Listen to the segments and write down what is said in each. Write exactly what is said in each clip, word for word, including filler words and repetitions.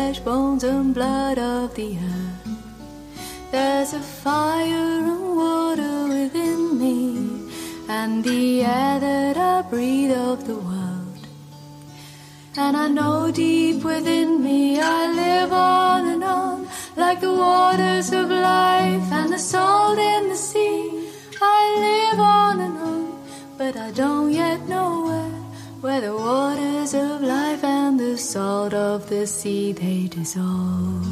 flesh, bones and blood of the earth. There's a fire and water within me, and the air that I breathe of the world. And I know deep within me I live on and on, like the waters of life and the salt in the sea. I live on and on, but I don't yet know where, where the waters of life and the salt of the sea, they dissolve.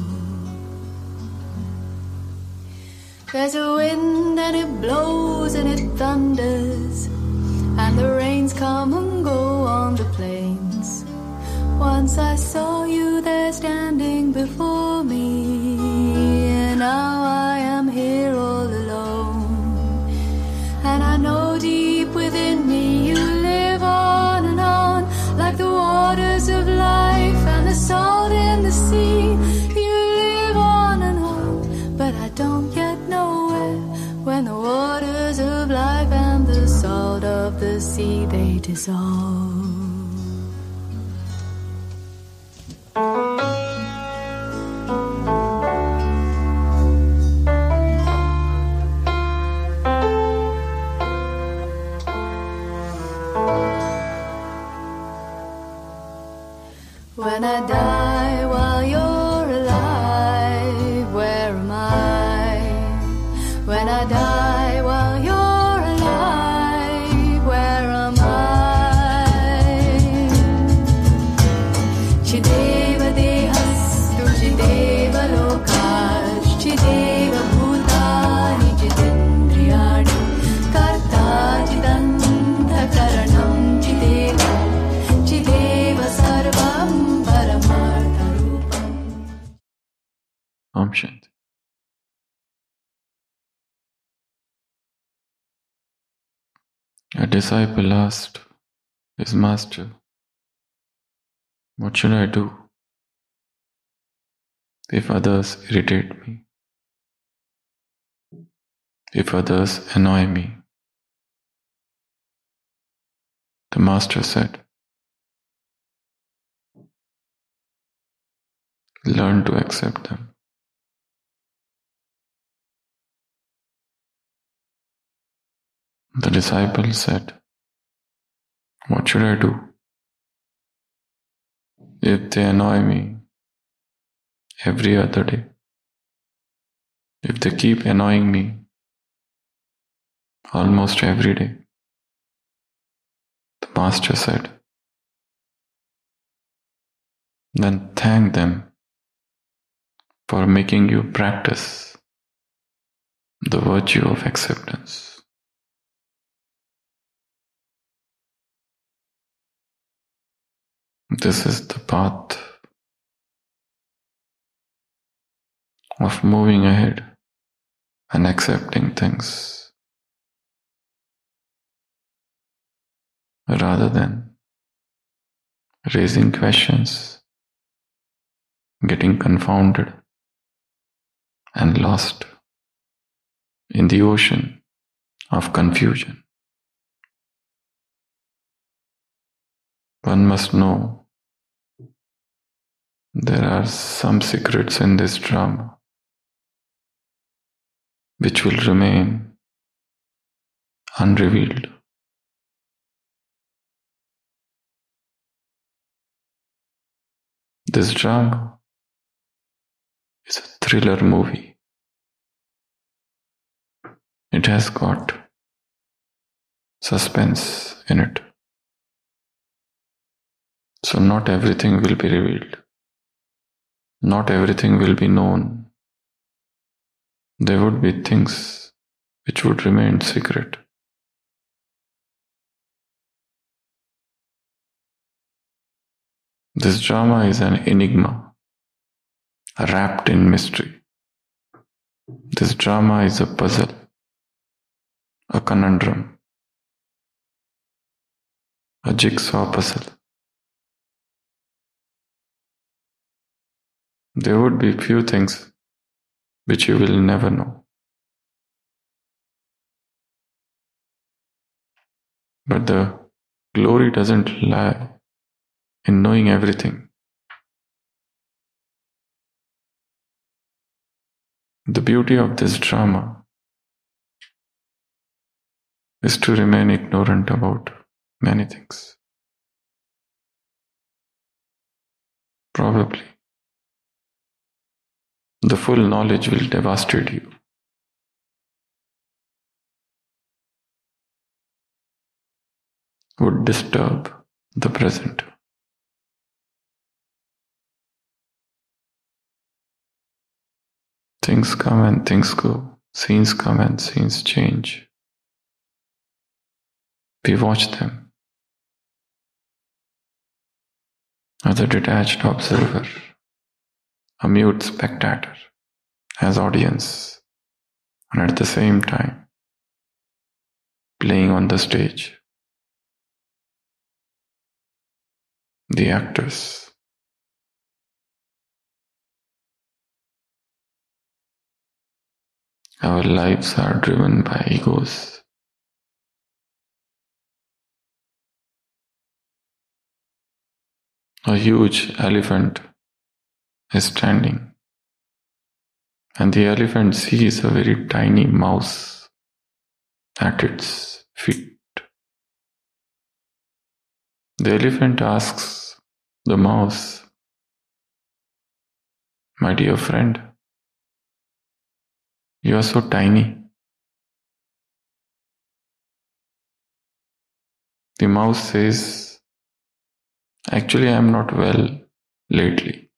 There's a wind and it blows and it thunders, and the rains come and go on the plains. Once I saw you there standing before me, and now I am here all alone. And I know deep within me you live on and on, like the waters of life and the salt in the sea. You live on and on, but I don't yet know where, when the waters of life and the salt of the sea, they dissolve. When I die while you're alive, where am I? When I die while you're alive, where am I? Chideva dehastu, chideva lokash, chideva bhutani, chidendriyani, karta chidanta karanam, chideva, chideva sarvam. Om Shanti. A disciple asked his master, "What should I do if others irritate me? If others annoy me?" The master said, "Learn to accept them." The disciple said, "What should I do if they annoy me every other day? If they keep annoying me almost every day?" The master said, "Then thank them for making you practice the virtue of acceptance." This is the path of moving ahead and accepting things, rather than raising questions, getting confounded and lost in the ocean of confusion. One must know there are some secrets in this drama which will remain unrevealed. This drama is a thriller movie. It has got suspense in it. So not everything will be revealed. Not everything will be known. There would be things which would remain secret. This drama is an enigma, wrapped in mystery. This drama is a puzzle, a conundrum, a jigsaw puzzle. There would be few things which you will never know. But the glory doesn't lie in knowing everything. The beauty of this drama is to remain ignorant about many things. Probably the full knowledge will devastate you. Would disturb the present. Things come and things go. Scenes come and scenes change. We watch them as a detached observer, a mute spectator, as audience, and at the same time playing on the stage. The actors. Our lives are driven by egos. A huge elephant is standing, and the elephant sees a very tiny mouse at its feet. The elephant asks the mouse, "My dear friend, you are so tiny." The mouse says, "Actually, I am not well lately."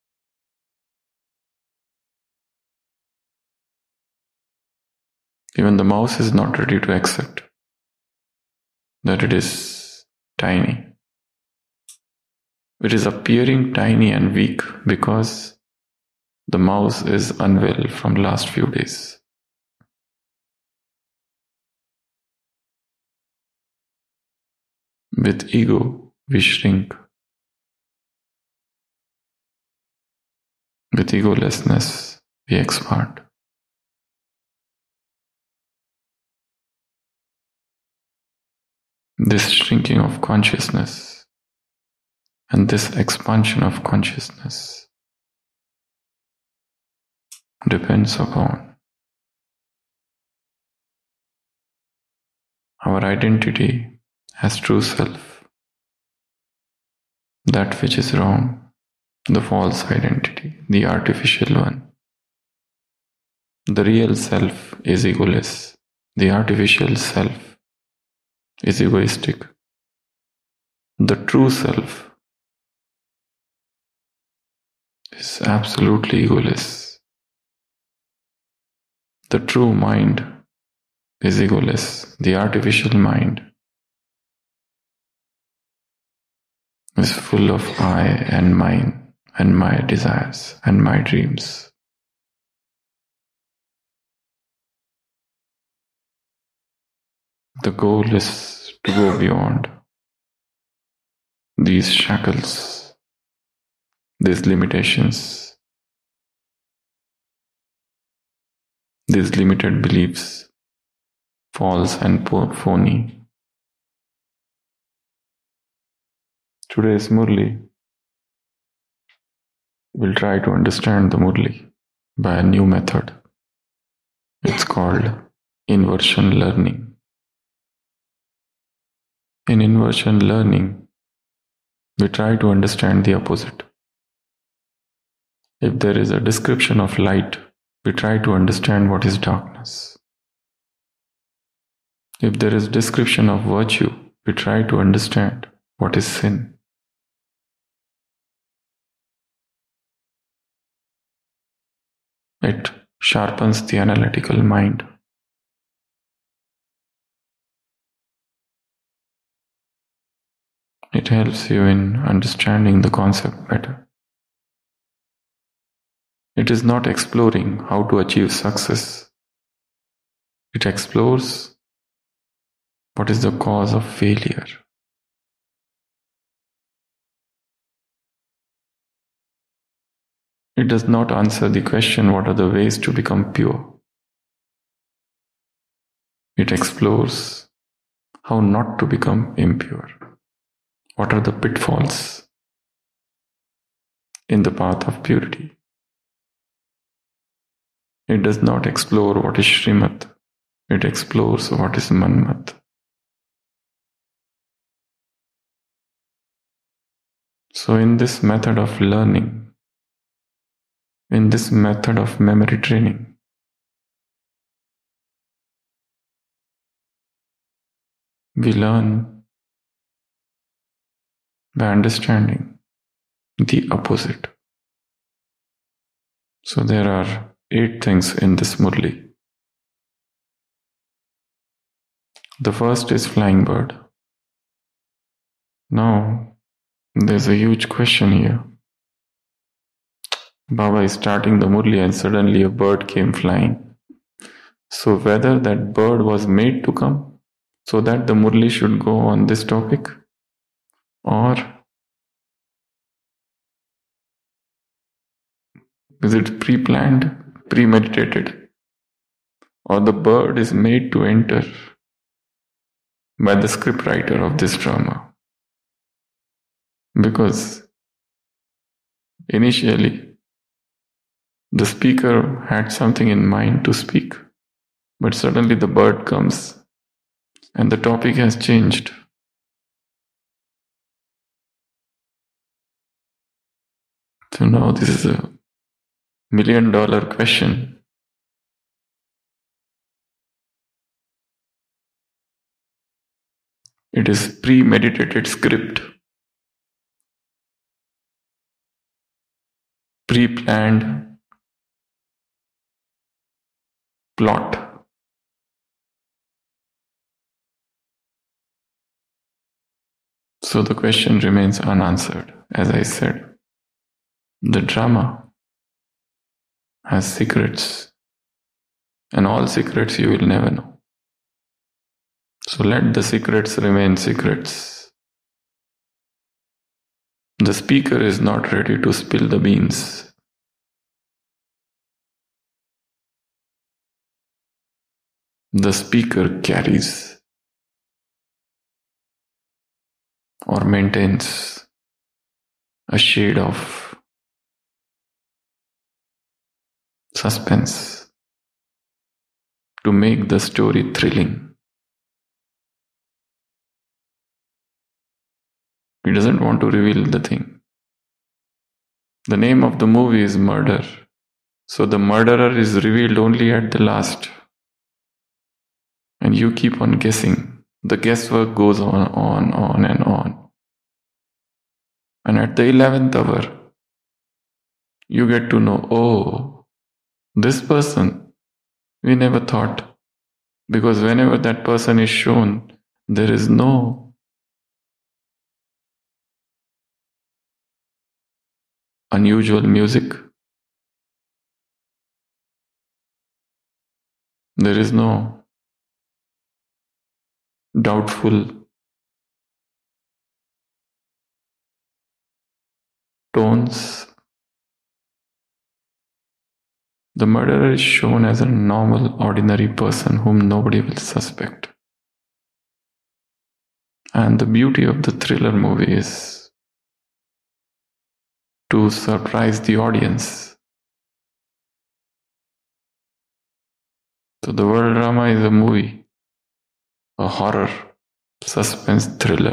Even the mouse is not ready to accept that it is tiny. It is appearing tiny and weak because the mouse is unwell from last few days. With ego, we shrink. With egolessness, we expand. This shrinking of consciousness and this expansion of consciousness depends upon our identity as true self, that which is wrong, the false identity, the artificial one. The real self is egoless, the artificial self is egoistic. The true self is absolutely egoless. The true mind is egoless. The artificial mind is full of I and mine and my desires and my dreams. The goal is to go beyond these shackles, these limitations, these limited beliefs, false and phony. Today's Murli will try to understand the Murli by a new method. It's called inversion learning. In inversion learning, we try to understand the opposite. If there is a description of light, we try to understand what is darkness. If there is description of virtue, we try to understand what is sin. It sharpens the analytical mind. It helps you in understanding the concept better. It is not exploring how to achieve success. It explores what is the cause of failure. It does not answer the question, what are the ways to become pure? It explores how not to become impure. What are the pitfalls in the path of purity? It does not explore what is Srimad. It explores what is Manmat. So in this method of learning, in this method of memory training, we learn by understanding the opposite. So there are eight things in this Murli. The first is flying bird. Now, there's a huge question here. Baba is starting the Murli and suddenly a bird came flying. So whether that bird was made to come so that the Murli should go on this topic, or is it pre-planned, premeditated, or the bird is made to enter by the scriptwriter of this drama? Because initially the speaker had something in mind to speak, but suddenly the bird comes and the topic has changed. So now this is a million dollar question. It is premeditated script, pre-planned plot. So the question remains unanswered. As I said, the drama has secrets, and all secrets you will never know. So let the secrets remain secrets. The speaker is not ready to spill the beans. The speaker carries or maintains a shade of suspense to make the story thrilling. He doesn't want to reveal the thing. The name of the movie is Murder. So the murderer is revealed only at the last. And you keep on guessing. The guesswork goes on, on, on and on. And at the eleventh hour, you get to know, oh, this person, we never thought. Because whenever that person is shown, there is no unusual music. There is no doubtful tones. The murderer is shown as a normal, ordinary person whom nobody will suspect. And the beauty of the thriller movie is to surprise the audience. So the world drama is a movie, a horror, suspense thriller.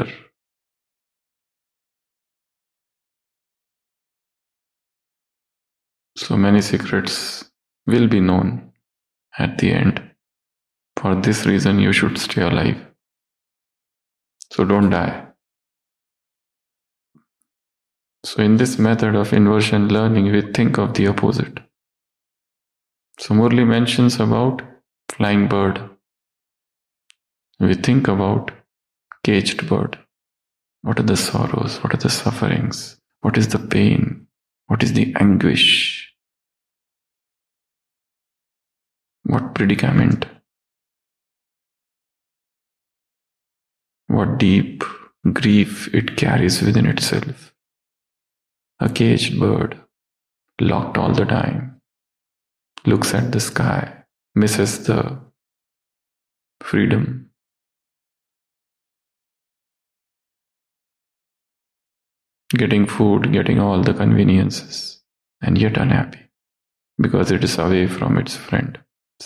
So many secrets will be known at the end. For this reason, you should stay alive. So don't die. So in this method of inversion learning, we think of the opposite. So Murli mentions about flying bird. We think about caged bird. What are the sorrows? What are the sufferings? What is the pain? What is the anguish? What predicament? What deep grief it carries within itself. A caged bird, locked all the time, looks at the sky, misses the freedom. Getting food, getting all the conveniences, and yet unhappy. because it is away from its friend.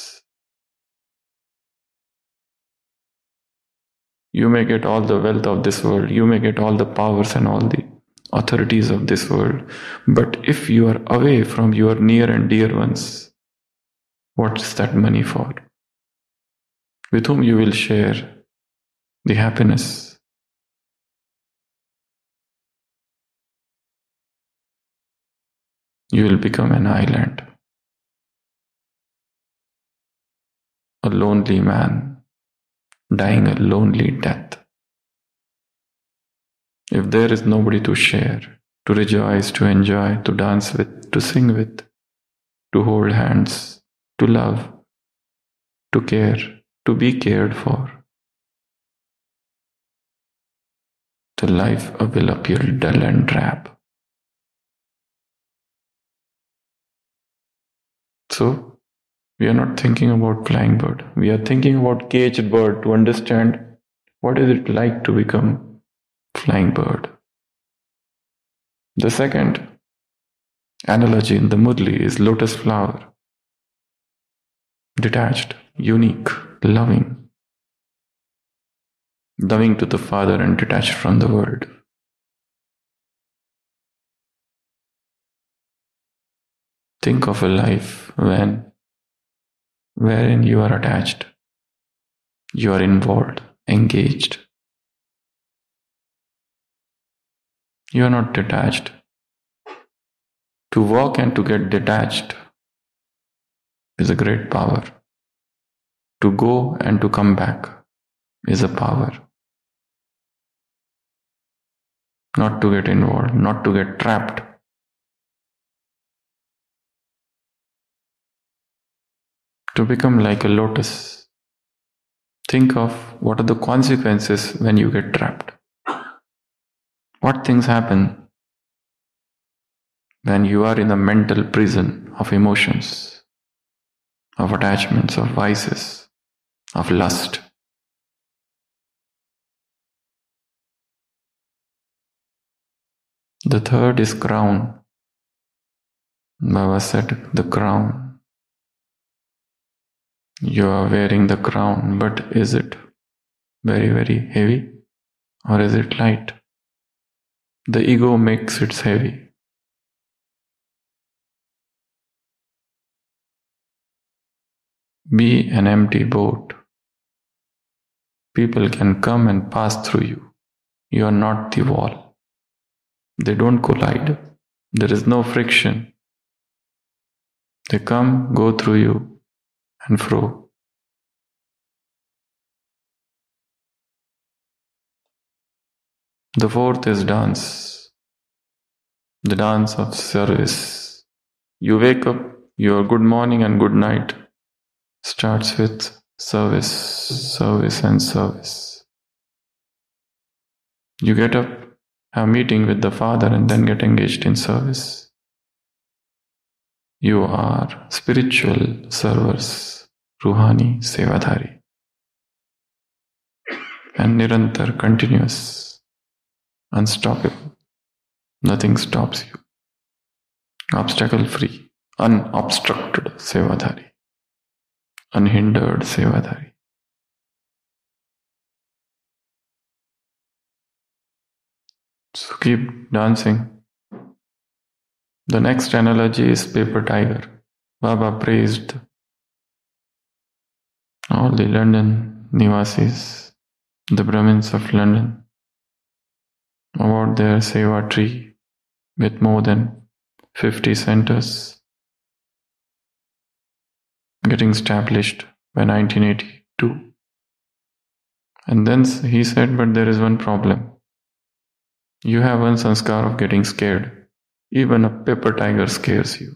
You may get all the wealth of this world, you may get all the powers and all the authorities of this world, but if you are away from your near and dear ones, what is that money for? With whom you will share the happiness? You will become an island, a lonely man, dying a lonely death. If there is nobody to share, to rejoice, to enjoy, to dance with, to sing with, to hold hands, to love, to care, to be cared for, the life will appear dull and drab. So, we are not thinking about flying bird. We are thinking about caged bird to understand what is it like to become flying bird. The second analogy in the Murli is lotus flower. Detached, unique, loving. Loving to the Father and detached from the world. Think of a life when, wherein you are attached, you are involved, engaged. You are not detached. To walk and to get detached is a great power. To go and to come back is a power. Not to get involved, not to get trapped. To become like a lotus. Think of what are the consequences when you get trapped. What things happen when you are in a mental prison of emotions, of attachments, of vices, of lust. The third is crown. Baba said, the crown. You are wearing the crown, but is it very, very heavy or is it light? The ego makes it heavy. Be an empty boat. People can come and pass through you. You are not the wall. They don't collide. There is no friction. They come, go through you, and fro. The fourth is dance. The dance of service. You wake up, your good morning and good night starts with service, service and service. You get up, have a meeting with the Father and then get engaged in service. You are spiritual servers, Ruhani Sevadhari. And Nirantar, continuous, unstoppable. Nothing stops you. Obstacle free, unobstructed Sevadhari. Unhindered Sevadhari. So keep dancing. The next analogy is paper tiger. Baba praised all the London Nivasis, the Brahmins of London, about their Seva tree with more than fifty centers getting established by nineteen eighty-two. And then he said, but there is one problem. You have one sanskar of getting scared. Even a paper tiger scares you.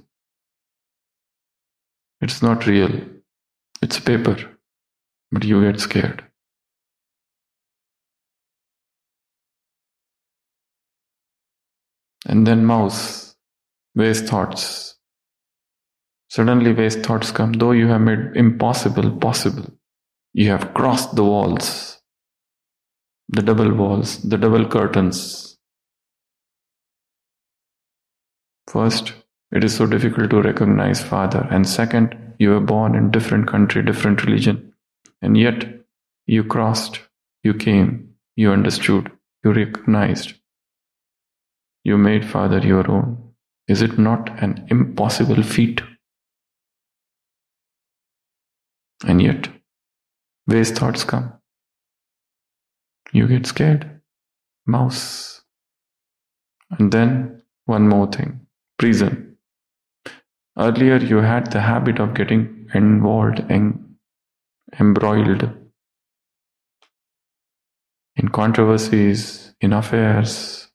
It's not real. It's paper. But you get scared. And then mouse, waste thoughts. Suddenly waste thoughts come. Though you have made impossible possible. You have crossed the walls. The double walls, the double curtains. First, it is so difficult to recognize father. And second, you were born in different country, different religion, and yet you crossed, you came, you understood, you recognized, you made father your own. Is it not an impossible feat? And yet, waste thoughts come. You get scared. Mouse. And then, one more thing. Prison. Earlier, you had the habit of getting involved and embroiled in controversies, in affairs,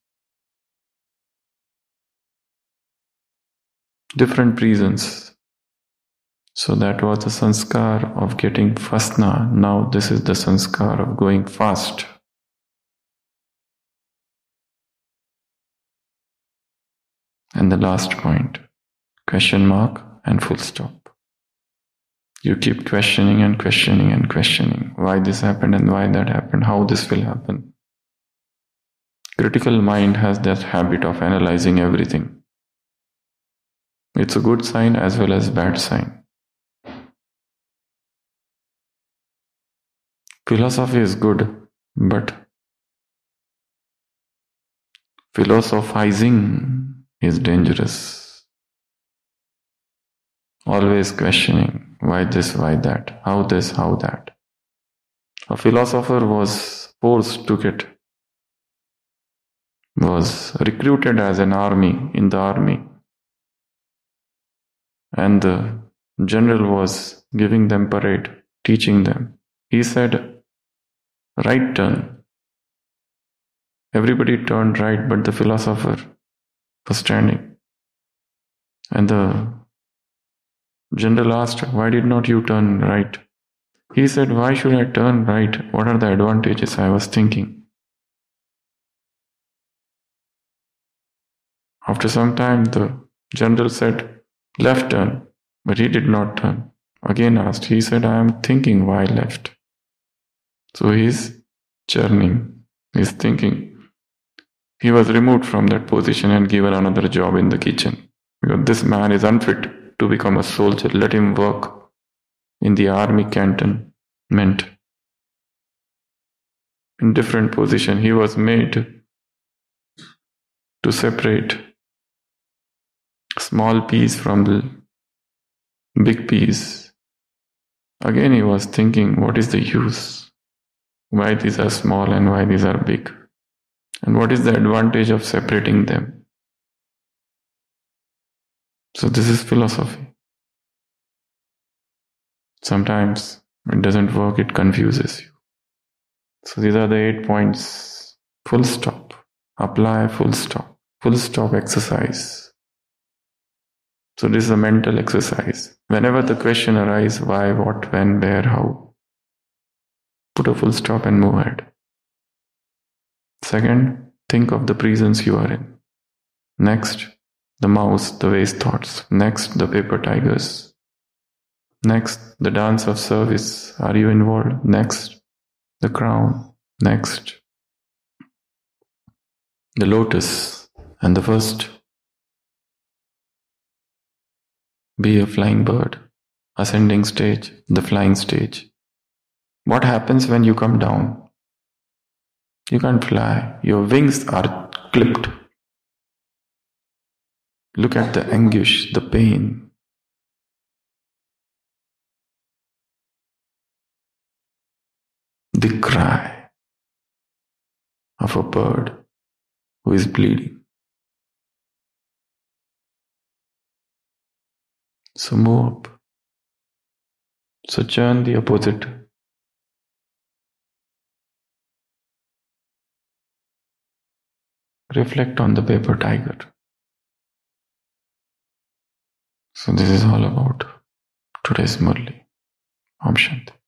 different reasons. So that was the sanskar of getting fasna. Now this is the sanskar of going fast. And the last point, question mark and full stop. You keep questioning and questioning and questioning why this happened and why that happened, how this will happen. Critical mind has that habit of analyzing everything. It's a good sign as well as bad sign. Philosophy is good, but philosophizing is dangerous. Always questioning. Why this, why that? How this, how that? A philosopher was forced to get, was recruited as an army, in the army. And the general was giving them parade, teaching them. He said, right turn. Everybody turned right, but the philosopher was standing. And the general asked, why did not you turn right? He said, why should I turn right? What are the advantages? I was thinking. After some time, the general said, left turn. But he did not turn. Again asked. He said, I am thinking why left. So he is churning. He is thinking. He was removed from that position and given another job in the kitchen. Because this man is unfit to become a soldier. Let him work in the army cantonment. In different position, he was made to separate small piece from the big piece. Again he was thinking, what is the use? Why these are small and why these are big? And what is the advantage of separating them? So this is philosophy. Sometimes it doesn't work, it confuses you. So these are the eight points. Full stop. Apply full stop. Full stop exercise. So this is a mental exercise. Whenever the question arises, why, what, when, where, how, put a full stop and move ahead. Second, think of the prisons you are in. Next, the mouse, the waste thoughts. Next, the paper tigers. Next, the dance of service. Are you involved? Next, the crown. Next, the lotus. And the first, be a flying bird. Ascending stage, the flying stage. What happens when you come down? You can't fly. Your wings are clipped. Look at the anguish, the pain. The cry of a bird who is bleeding. So move up. So churn the opposite. Reflect on the paper tiger. So this is all about today's Murli. Om Shanti.